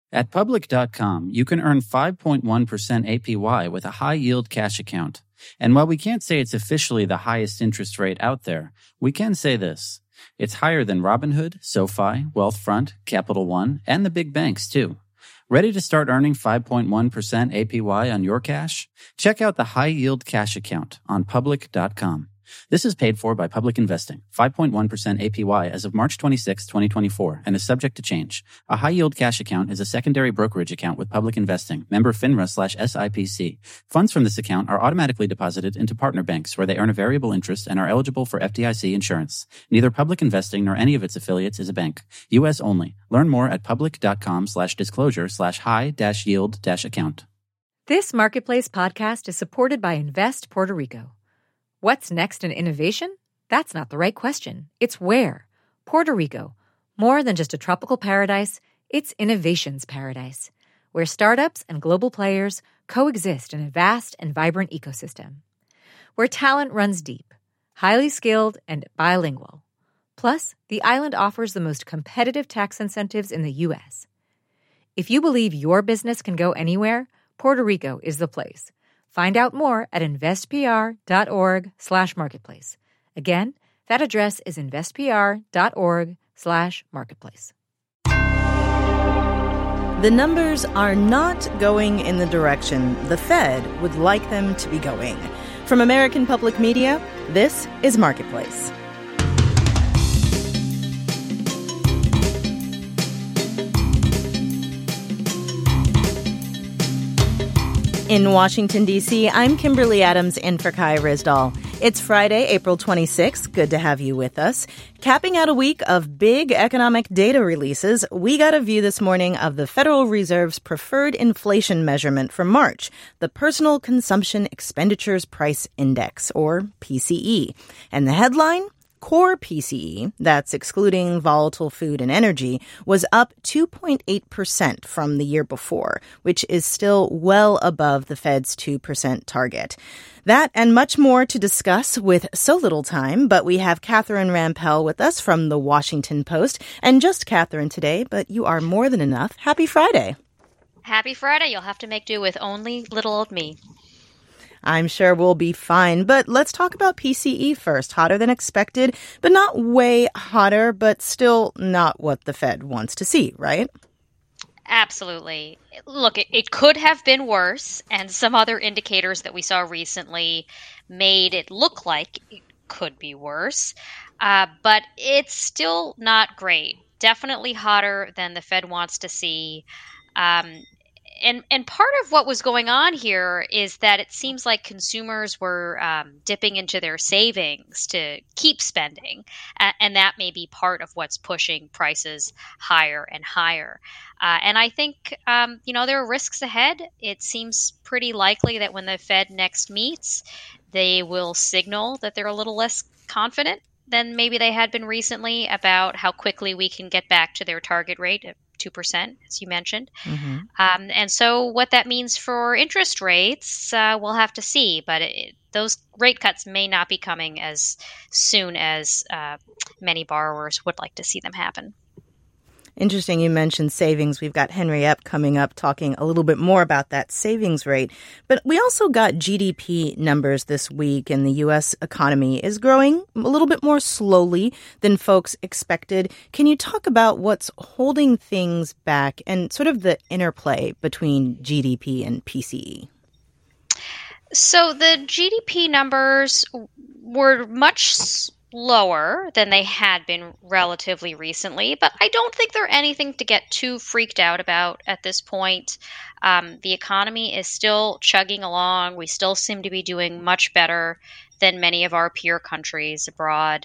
At Public.com, you can earn 5.1% APY with a high-yield cash account. And while we can't say it's officially the highest interest rate out there, we can say this. It's higher than Robinhood, SoFi, Wealthfront, Capital One, and the big banks, too. Ready to start earning 5.1% APY on your cash? Check out the high-yield cash account on Public.com. This is paid for by Public Investing, 5.1% APY as of March 26, 2024, and is subject to change. A high-yield cash account is a secondary brokerage account with Public Investing, member FINRA/SIPC. Funds from this account are automatically deposited into partner banks where they earn a variable interest and are eligible for FDIC insurance. Neither Public Investing nor any of its affiliates is a bank. U.S. only. Learn more at public.com/disclosure/high-yield-account. This Marketplace podcast is supported by Invest Puerto Rico. What's next in innovation? That's not the right question. It's where. Puerto Rico. More than just a tropical paradise, it's innovation's paradise, where startups and global players coexist in a vast and vibrant ecosystem. Where talent runs deep, highly skilled, and bilingual. Plus, the island offers the most competitive tax incentives in the U.S. If you believe your business can go anywhere, Puerto Rico is the place. Find out more at investpr.org/marketplace. Again, that address is investpr.org/marketplace. The numbers are not going in the direction the Fed would like them to be going. From American Public Media, this is Marketplace. In Washington, D.C., I'm Kimberly Adams in for Kai Ryssdal. It's Friday, April 26th. Good to have you with us. Capping out a week of big economic data releases, we got a view this morning of the Federal Reserve's preferred inflation measurement for March, the Personal Consumption Expenditures Price Index, or PCE. And the headline? Core PCE, that's excluding volatile food and energy, was up 2.8% from the year before, which is still well above the Fed's 2% target. That and much more to discuss with so little time, but we have Catherine Rampell with us from The Washington Post. And just Catherine today, but you are more than enough. Happy Friday. Happy Friday. You'll have to make do with only little old me. I'm sure we'll be fine. But let's talk about PCE first. Hotter than expected, but not way hotter, but still not what the Fed wants to see, right? Absolutely. Look, it could have been worse, and some other indicators that we saw recently made it look like it could be worse. But it's still not great. Definitely hotter than the Fed wants to see. And part of what was going on here is that it seems like consumers were dipping into their savings to keep spending, and that may be part of what's pushing prices higher and higher. And I think, there are risks ahead. It seems pretty likely that when the Fed next meets, they will signal that they're a little less confident than maybe they had been recently about how quickly we can get back to their target rate of 2%, as you mentioned. Mm-hmm. And so what that means for interest rates, we'll have to see. But those rate cuts may not be coming as soon as many borrowers would like to see them happen. Interesting you mentioned savings. We've got Henry Epp coming up talking a little bit more about that savings rate. But we also got GDP numbers this week, and the U.S. economy is growing a little bit more slowly than folks expected. Can you talk about what's holding things back and sort of the interplay between GDP and PCE? So the GDP numbers were much lower than they had been relatively recently, but I don't think they're anything to get too freaked out about at this point. The economy is still chugging along. We still seem to be doing much better than many of our peer countries abroad.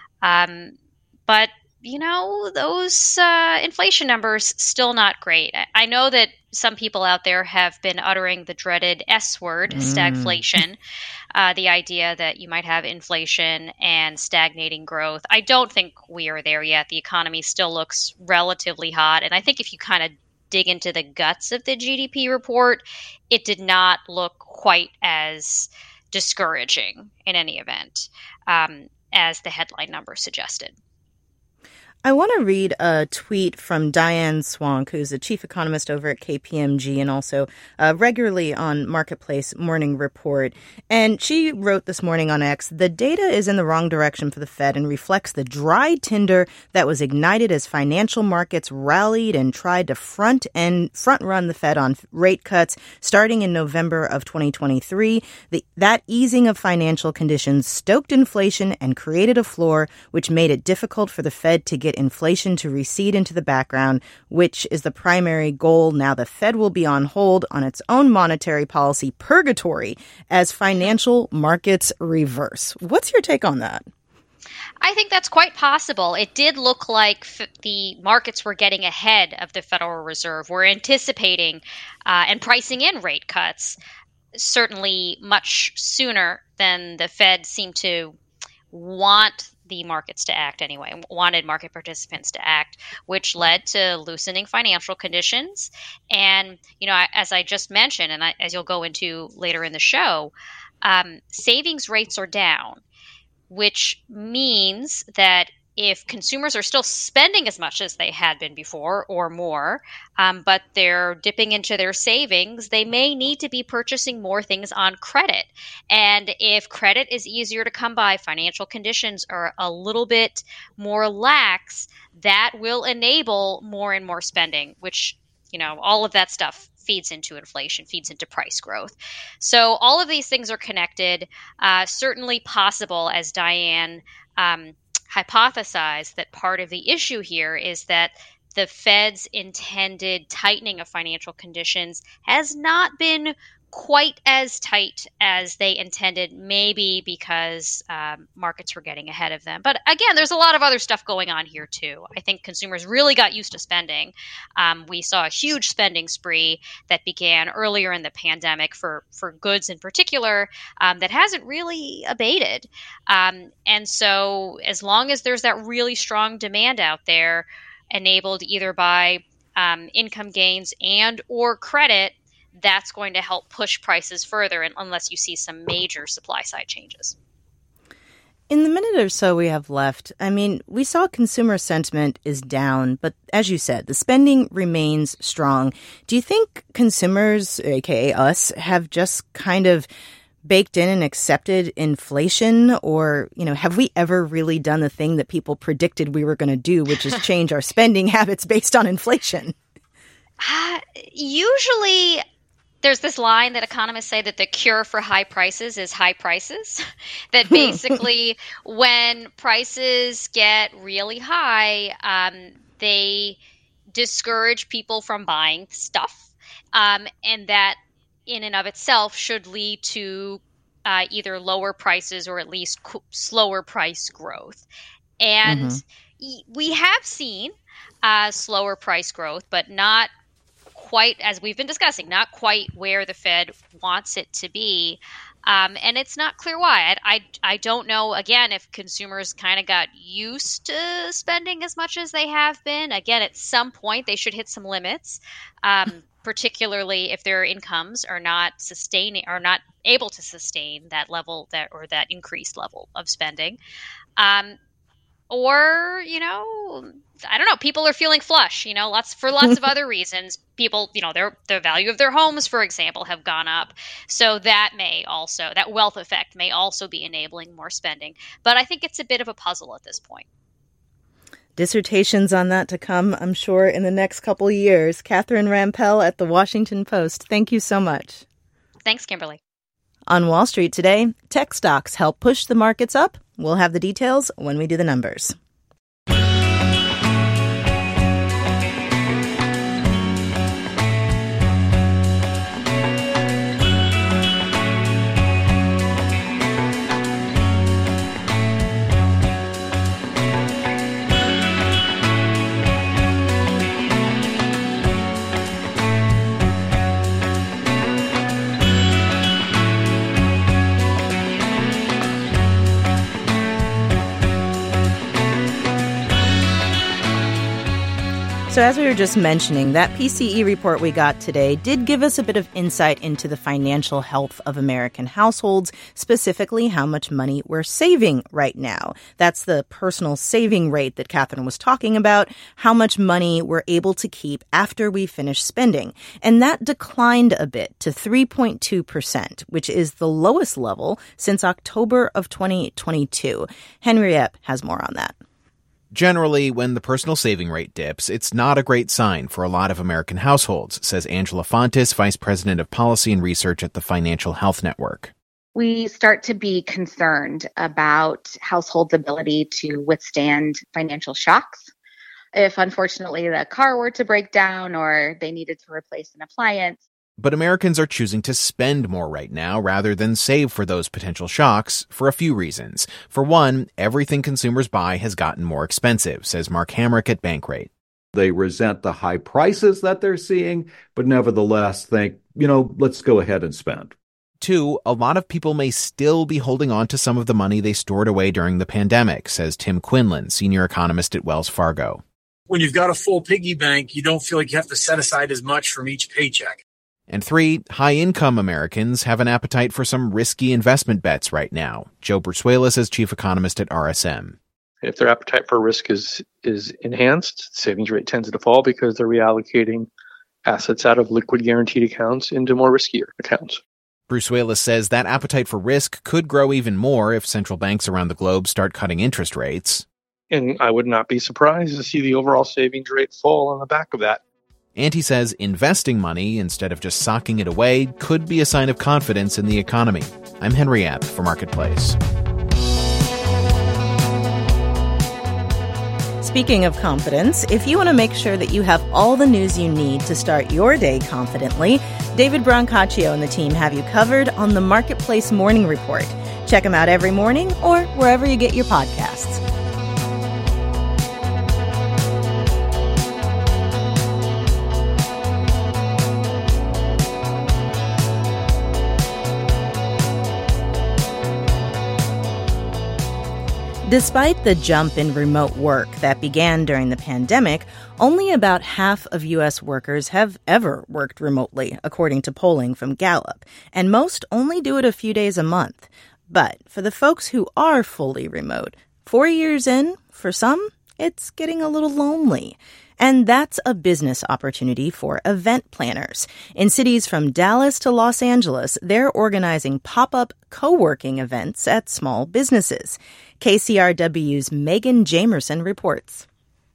But those inflation numbers still not great. I know that some people out there have been uttering the dreaded S word, stagflation, the idea that you might have inflation and stagnating growth. I don't think we are there yet. The economy still looks relatively hot. And I think if you kind of dig into the guts of the GDP report, it did not look quite as discouraging in any event as the headline number suggested. I want to read a tweet from Diane Swank, who's a chief economist over at KPMG and also regularly on Marketplace Morning Report. And she wrote this morning on X, "The data is in the wrong direction for the Fed and reflects the dry tinder that was ignited as financial markets rallied and tried to front run the Fed on rate cuts starting in November of 2023. That easing of financial conditions stoked inflation and created a floor, which made it difficult for the Fed to get inflation to recede into the background, which is the primary goal. Now the Fed will be on hold on its own monetary policy purgatory as financial markets reverse." What's your take on that? I think that's quite possible. It did look like the markets were getting ahead of the Federal Reserve. We're anticipating and pricing in rate cuts certainly much sooner than the Fed seemed to want the markets to act anyway, wanted market participants to act, which led to loosening financial conditions. And, as I just mentioned, and as you'll go into later in the show, savings rates are down, which means that if consumers are still spending as much as they had been before or more, but they're dipping into their savings, they may need to be purchasing more things on credit. And if credit is easier to come by, financial conditions are a little bit more lax, that will enable more and more spending, which, all of that stuff feeds into inflation, feeds into price growth. So all of these things are connected, certainly possible, as Diane hypothesized, that part of the issue here is that the Fed's intended tightening of financial conditions has not been quite as tight as they intended, maybe because markets were getting ahead of them. But again, there's a lot of other stuff going on here too. I think consumers really got used to spending. We saw a huge spending spree that began earlier in the pandemic for goods in particular that hasn't really abated. And so as long as there's that really strong demand out there, enabled either by income gains and or credit, that's going to help push prices further, unless you see some major supply side changes. In the minute or so we have left, we saw consumer sentiment is down, but as you said, the spending remains strong. Do you think consumers, aka us, have just kind of baked in and accepted inflation? Or, have we ever really done the thing that people predicted we were going to do, which is change our spending habits based on inflation? Usually there's this line that economists say that the cure for high prices is high prices. That basically when prices get really high, they discourage people from buying stuff. And that in and of itself should lead to either lower prices or at least slower price growth. And we have seen slower price growth, but not quite, as we've been discussing, not quite where the Fed wants it to be. And it's not clear why. I don't know, again, if consumers kind of got used to spending as much as they have been. Again, at some point, they should hit some limits, particularly if their incomes are not able to sustain that level, that increased level of spending. Or, I don't know, people are feeling flush, lots of other reasons. People, the value of their homes, for example, have gone up. So that wealth effect may also be enabling more spending. But I think it's a bit of a puzzle at this point. Dissertations on that to come, I'm sure, in the next couple of years. Catherine Rampell at The Washington Post, thank you so much. Thanks, Kimberly. On Wall Street today, tech stocks help push the markets up. We'll have the details when we do the numbers. So as we were just mentioning, that PCE report we got today did give us a bit of insight into the financial health of American households, specifically how much money we're saving right now. That's the personal saving rate that Catherine was talking about, how much money we're able to keep after we finish spending. And that declined a bit to 3.2%, which is the lowest level since October of 2022. Henry Epp has more on that. Generally, when the personal saving rate dips, it's not a great sign for a lot of American households, says Angela Fontes, Vice President of Policy and Research at the Financial Health Network. We start to be concerned about households' ability to withstand financial shocks. If, unfortunately, the car were to break down or they needed to replace an appliance. But Americans are choosing to spend more right now rather than save for those potential shocks for a few reasons. For one, everything consumers buy has gotten more expensive, says Mark Hamrick at Bankrate. They resent the high prices that they're seeing, but nevertheless think, let's go ahead and spend. Two, a lot of people may still be holding on to some of the money they stored away during the pandemic, says Tim Quinlan, senior economist at Wells Fargo. When you've got a full piggy bank, you don't feel like you have to set aside as much from each paycheck. And three, high-income Americans have an appetite for some risky investment bets right now. Joe Brusuelas is chief economist at RSM. If their appetite for risk is enhanced, savings rate tends to fall because they're reallocating assets out of liquid guaranteed accounts into more riskier accounts. Brusuelas says that appetite for risk could grow even more if central banks around the globe start cutting interest rates. And I would not be surprised to see the overall savings rate fall on the back of that. And he says investing money instead of just socking it away could be a sign of confidence in the economy. I'm Henry Epp for Marketplace. Speaking of confidence, if you want to make sure that you have all the news you need to start your day confidently, David Brancaccio and the team have you covered on the Marketplace Morning Report. Check them out every morning or wherever you get your podcasts. Despite the jump in remote work that began during the pandemic, only about half of U.S. workers have ever worked remotely, according to polling from Gallup, and most only do it a few days a month. But for the folks who are fully remote, 4 years in, for some, it's getting a little lonely. And that's a business opportunity for event planners. In cities from Dallas to Los Angeles, they're organizing pop-up co-working events at small businesses. KCRW's Megan Jamerson reports.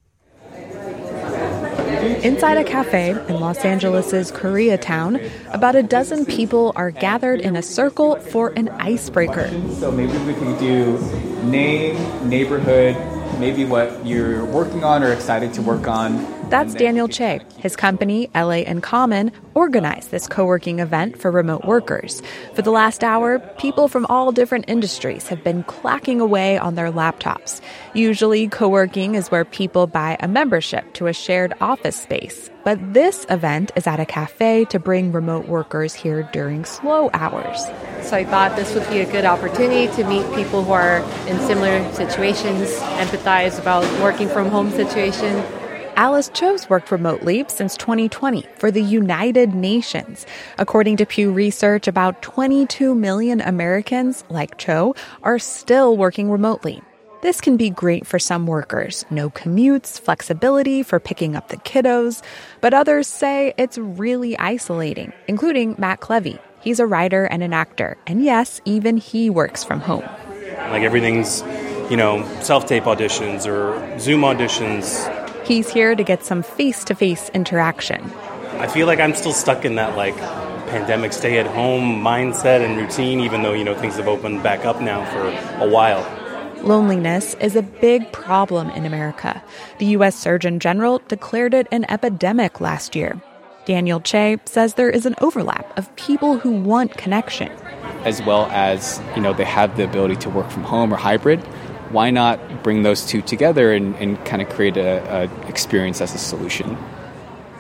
Inside a cafe in Los Angeles' Koreatown, about a dozen people are gathered in a circle for an icebreaker. So maybe we can do name, neighborhood, maybe what you're working on or excited to work on. That's Daniel Che. His company, LA in Common, organized this co-working event for remote workers. For the last hour, people from all different industries have been clacking away on their laptops. Usually, co-working is where people buy a membership to a shared office space. But this event is at a cafe to bring remote workers here during slow hours. So I thought this would be a good opportunity to meet people who are in similar situations, empathize about working from home situation. Alice Cho's worked remotely since 2020 for the United Nations. According to Pew Research, about 22 million Americans, like Cho, are still working remotely. This can be great for some workers. No commutes, flexibility for picking up the kiddos. But others say it's really isolating, including Matt Clevey. He's a writer and an actor. And yes, even he works from home. Like everything's, self-tape auditions or Zoom auditions. He's here to get some face-to-face interaction. I feel like I'm still stuck in that, pandemic stay-at-home mindset and routine, even though, things have opened back up now for a while. Loneliness is a big problem in America. The U.S. Surgeon General declared it an epidemic last year. Daniel Che says there is an overlap of people who want connection. As well as, they have the ability to work from home or hybrid. Why not bring those two together and kind of create a experience as a solution?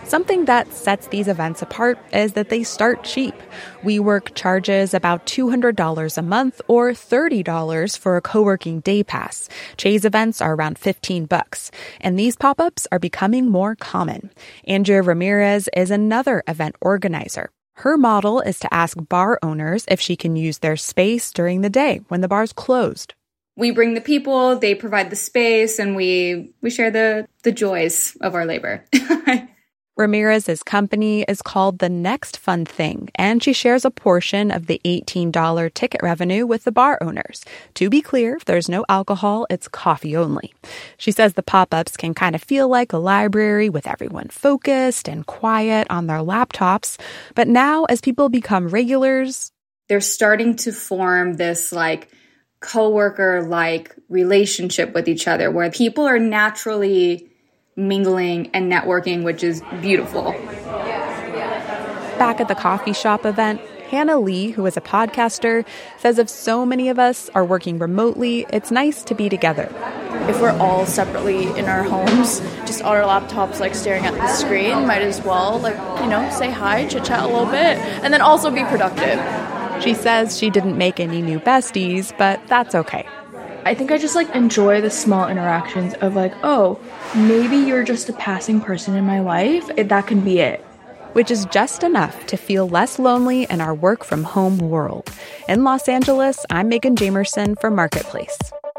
Something that sets these events apart is that they start cheap. WeWork charges about $200 a month or $30 for a co-working day pass. Che's events are around $15, and these pop-ups are becoming more common. Andrea Ramirez is another event organizer. Her model is to ask bar owners if she can use their space during the day when the bar's closed. We bring the people, they provide the space, and we share the joys of our labor. Ramirez's company is called The Next Fun Thing, and she shares a portion of the $18 ticket revenue with the bar owners. To be clear, there's no alcohol, it's coffee only. She says the pop-ups can kind of feel like a library with everyone focused and quiet on their laptops. But now, as people become regulars, they're starting to form this coworker-like relationship with each other where people are naturally mingling and networking, which is beautiful. Back at the coffee shop event, Hannah Lee, who is a podcaster, says if so many of us are working remotely, it's nice to be together. If we're all separately in our homes, just on our laptops, staring at the screen, might as well, say hi, chit-chat a little bit, and then also be productive. She says she didn't make any new besties, but that's okay. I think I just enjoy the small interactions of oh, maybe you're just a passing person in my life. That can be it. Which is just enough to feel less lonely in our work from home world. In Los Angeles, I'm Megan Jamerson for Marketplace.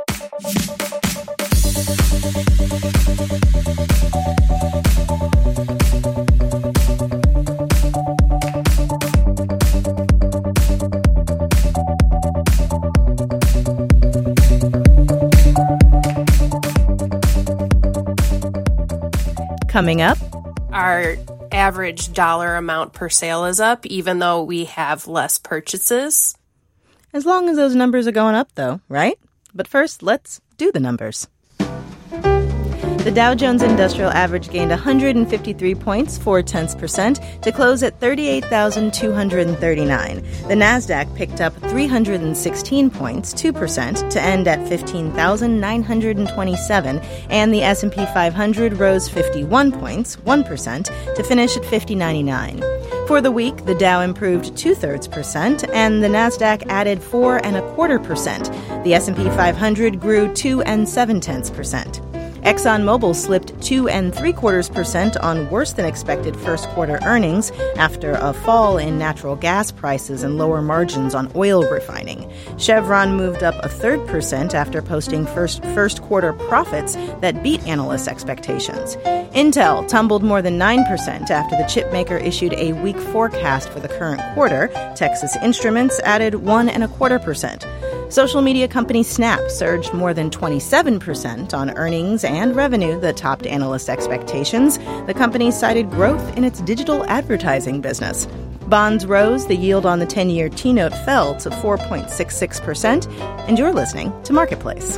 Coming up, our average dollar amount per sale is up, even though we have less purchases. As long as those numbers are going up, though, right? But first, let's do the numbers. The Dow Jones Industrial Average gained 153 points, 0.4%, to close at 38,239. The Nasdaq picked up 316 points, 2%, to end at 15,927, and the S&P 500 rose 51 points, 1%, to finish at 5099. For the week, the Dow improved 0.2%, and the Nasdaq added 4.25%. The S&P 500 grew 2.7%. ExxonMobil slipped 2.75% on worse-than-expected first-quarter earnings after a fall in natural gas prices and lower margins on oil refining. Chevron moved up 0.33% after posting first-quarter profits that beat analysts' expectations. Intel tumbled more than 9% after the chipmaker issued a weak forecast for the current quarter. Texas Instruments added 1.25%. Social media company Snap surged more than 27% on earnings and revenue that topped analyst expectations. The company cited growth in its digital advertising business. Bonds rose, the yield on the 10-year T-note fell to 4.66%, and you're listening to Marketplace.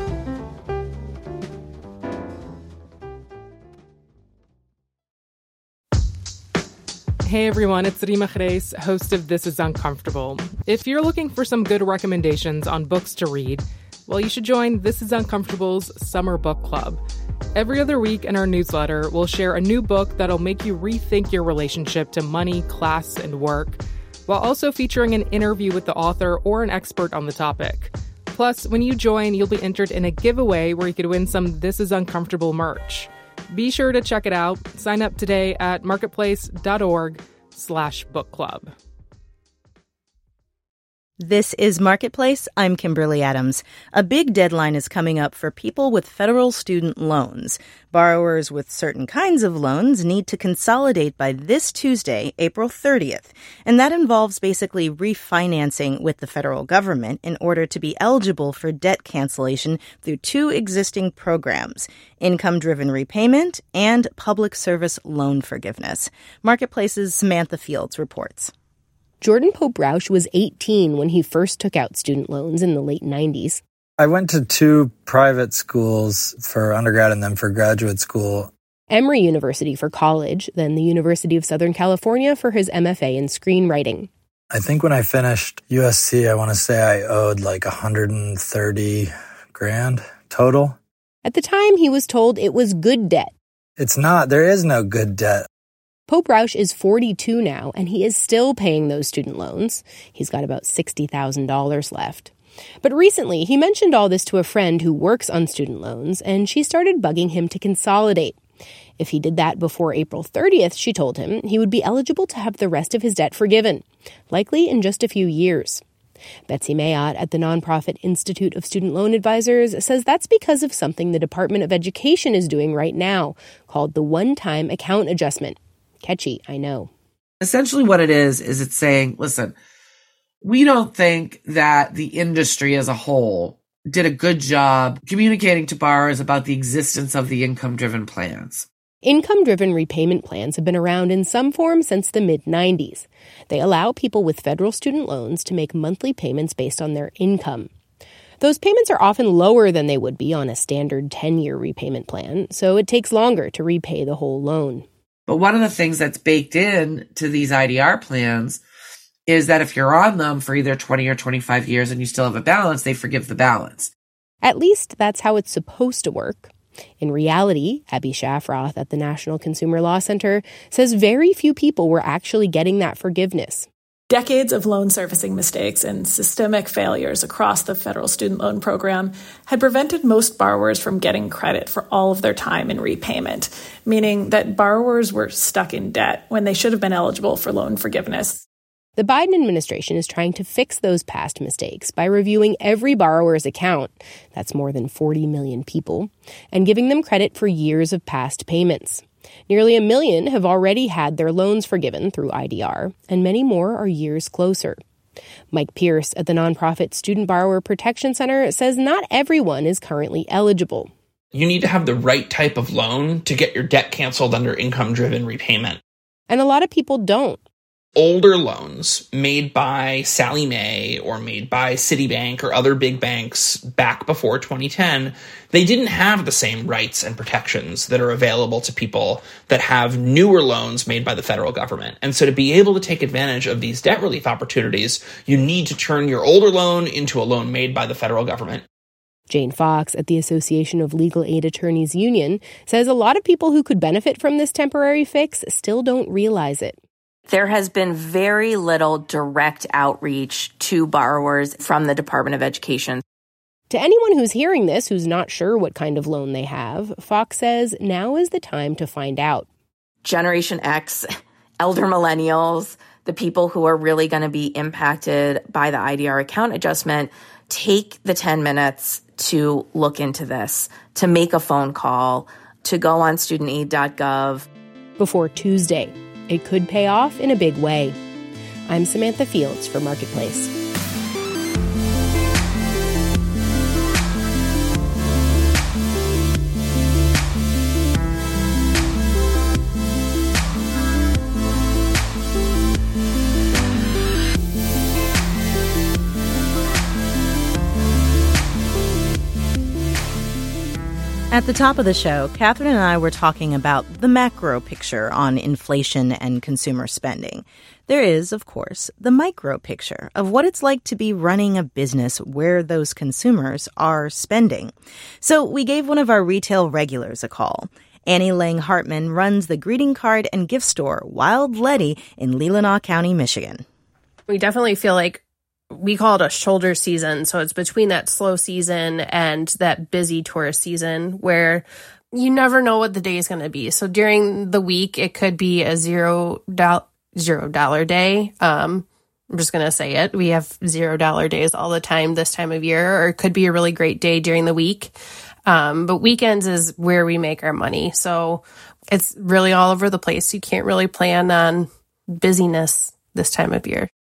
Hey everyone, it's Rima Khreis, host of This Is Uncomfortable. If you're looking for some good recommendations on books to read, well, you should join This Is Uncomfortable's Summer Book Club. Every other week in our newsletter, we'll share a new book that'll make you rethink your relationship to money, class, and work, while also featuring an interview with the author or an expert on the topic. Plus, when you join, you'll be entered in a giveaway where you could win some This Is Uncomfortable merch. Be sure to check it out. Sign up today at marketplace.org/book club. This is Marketplace. I'm Kimberly Adams. A big deadline is coming up for people with federal student loans. Borrowers with certain kinds of loans need to consolidate by this Tuesday, April 30th. And that involves basically refinancing with the federal government in order to be eligible for debt cancellation through two existing programs, income-driven repayment and public service loan forgiveness. Marketplace's Samantha Fields reports. Jordan Pope Roush was 18 when he first took out student loans in the late 90s. I went to two private schools for undergrad and then for graduate school. Emory University for college, then the University of Southern California for his MFA in screenwriting. I think when I finished USC, I want to say I owed like $130,000 total. At the time, he was told it was good debt. It's not. There is no good debt. Pope Roush is 42 now, and he is still paying those student loans. He's got about $60,000 left. But recently, he mentioned all this to a friend who works on student loans, and she started bugging him to consolidate. If he did that before April 30th, she told him, he would be eligible to have the rest of his debt forgiven, likely in just a few years. Betsy Mayotte at the nonprofit Institute of Student Loan Advisors says that's because of something the Department of Education is doing right now, called the one-time account adjustment. Catchy, I know. Essentially what it is it's saying, listen, we don't think that the industry as a whole did a good job communicating to borrowers about the existence of the income-driven plans. Income-driven repayment plans have been around in some form since the mid-90s. They allow people with federal student loans to make monthly payments based on their income. Those payments are often lower than they would be on a standard 10-year repayment plan, so it takes longer to repay the whole loan. But one of the things that's baked in to these IDR plans is that if you're on them for either 20 or 25 years and you still have a balance, they forgive the balance. At least that's how it's supposed to work. In reality, Abby Shafroth at the National Consumer Law Center says very few people were actually getting that forgiveness. Decades of loan servicing mistakes and systemic failures across the federal student loan program had prevented most borrowers from getting credit for all of their time in repayment, meaning that borrowers were stuck in debt when they should have been eligible for loan forgiveness. The Biden administration is trying to fix those past mistakes by reviewing every borrower's account, that's more than 40 million people, and giving them credit for years of past payments. Nearly 1 million have already had their loans forgiven through IDR, and many more are years closer. Mike Pierce at the nonprofit Student Borrower Protection Center says not everyone is currently eligible. You need to have the right type of loan to get your debt canceled under income-driven repayment. And a lot of people don't. Older loans made by Sallie Mae or made by Citibank or other big banks back before 2010, they didn't have the same rights and protections that are available to people that have newer loans made by the federal government. And so to be able to take advantage of these debt relief opportunities, you need to turn your older loan into a loan made by the federal government. Jane Fox at the Association of Legal Aid Attorneys Union says a lot of people who could benefit from this temporary fix still don't realize it. There has been very little direct outreach to borrowers from the Department of Education. To anyone who's hearing this who's not sure what kind of loan they have, Fox says now is the time to find out. Generation X, elder millennials, the people who are really going to be impacted by the IDR account adjustment, take the 10 minutes to look into this, to make a phone call, to go on studentaid.gov. Before Tuesday. It could pay off in a big way. I'm Samantha Fields for Marketplace. At the top of the show, Catherine and I were talking about the macro picture on inflation and consumer spending. There is, of course, the micro picture of what it's like to be running a business where those consumers are spending. So we gave one of our retail regulars a call. Annie Lang Hartman runs the greeting card and gift store Wild Letty in Leelanau County, Michigan. We definitely feel like we call it a shoulder season. So it's between that slow season and that busy tourist season where you never know what the day is going to be. So during the week, it could be a $0 day. I'm just going to say it. We have $0 days all the time this time of year, or it could be a really great day during the week. But weekends is where we make our money. So it's really all over the place. You can't really plan on busyness this time of year.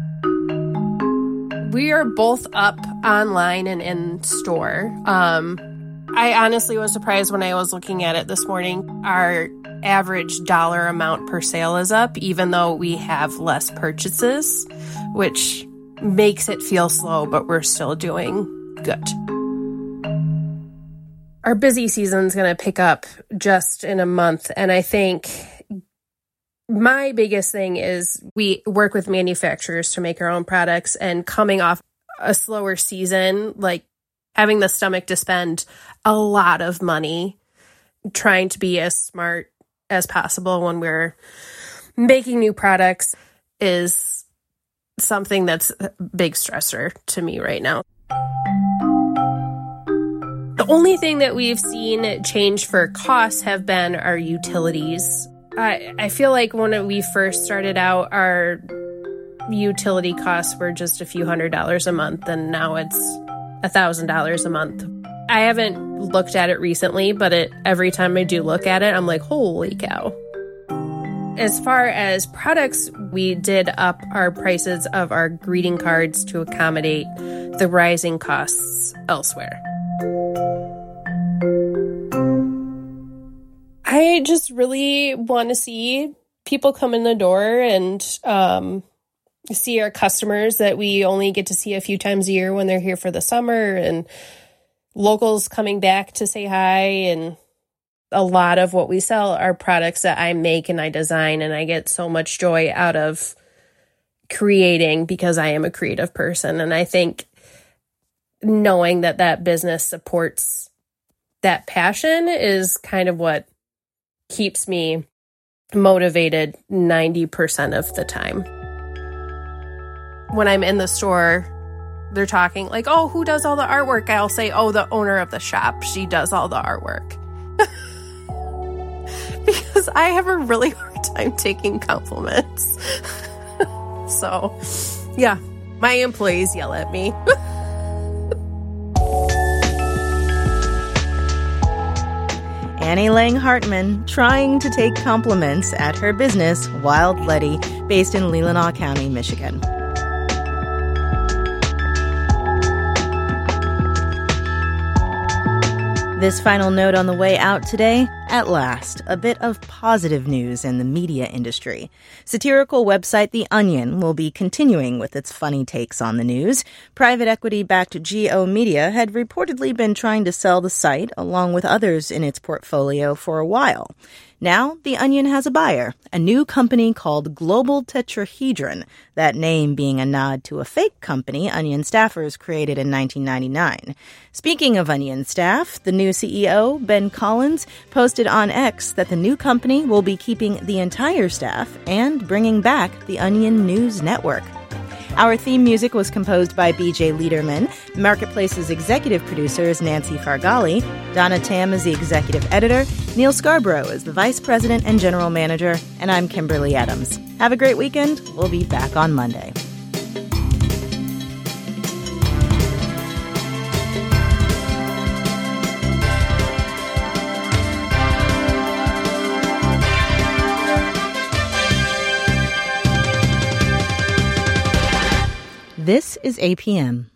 We are both up online and in store. I honestly was surprised when I was looking at it this morning. Our average dollar amount per sale is up, even though we have less purchases, which makes it feel slow, but we're still doing good. Our busy season is going to pick up just in a month, and I think my biggest thing is we work with manufacturers to make our own products, and coming off a slower season, like having the stomach to spend a lot of money trying to be as smart as possible when we're making new products is something that's a big stressor to me right now. The only thing that we've seen change for costs have been our utilities. I feel like when we first started out, our utility costs were just a few $100s a month, and now it's $1,000 a month. I haven't looked at it recently, but every time I do look at it, I'm like, holy cow. As far as products, we did up our prices of our greeting cards to accommodate the rising costs elsewhere. I just really want to see people come in the door and see our customers that we only get to see a few times a year when they're here for the summer, and locals coming back to say hi. And a lot of what we sell are products that I make and I design, and I get so much joy out of creating because I am a creative person. And I think knowing that that business supports that passion is kind of what keeps me motivated 90% of the time. When I'm in the store, they're talking like, oh, who does all the artwork? I'll say, oh, the owner of the shop. She does all the artwork. Because I have a really hard time taking compliments. So, yeah, my employees yell at me. Annie Lang Hartman trying to take compliments at her business, Wild Letty, based in Leelanau County, Michigan. This final note on the way out today. At last, a bit of positive news in the media industry. Satirical website The Onion will be continuing with its funny takes on the news. Private equity-backed GO Media had reportedly been trying to sell the site along with others in its portfolio for a while. Now, The Onion has a buyer, a new company called Global Tetrahedron, that name being a nod to a fake company Onion staffers created in 1999. Speaking of Onion staff, the new CEO, Ben Collins, posted on X that the new company will be keeping the entire staff and bringing back the Onion News Network. Our theme music was composed by BJ Liederman. Marketplace's executive producer is Nancy Fargali. Donna Tam is the executive editor. Neil Scarborough is the vice president and general manager. And I'm Kimberly Adams. Have a great weekend. We'll be back on Monday. This is APM.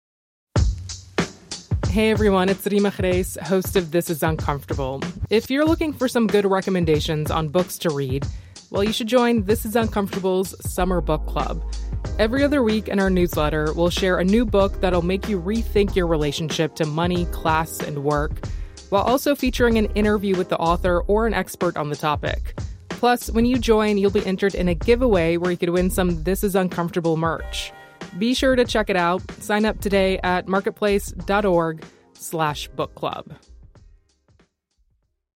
Hey everyone, it's Rima Khreis, host of This is Uncomfortable. If you're looking for some good recommendations on books to read, well, you should join This is Uncomfortable's Summer Book Club. Every other week in our newsletter, we'll share a new book that'll make you rethink your relationship to money, class, and work, while also featuring an interview with the author or an expert on the topic. Plus, when you join, you'll be entered in a giveaway where you could win some This is Uncomfortable merch. Be sure to check it out. Sign up today at marketplace.org/book club.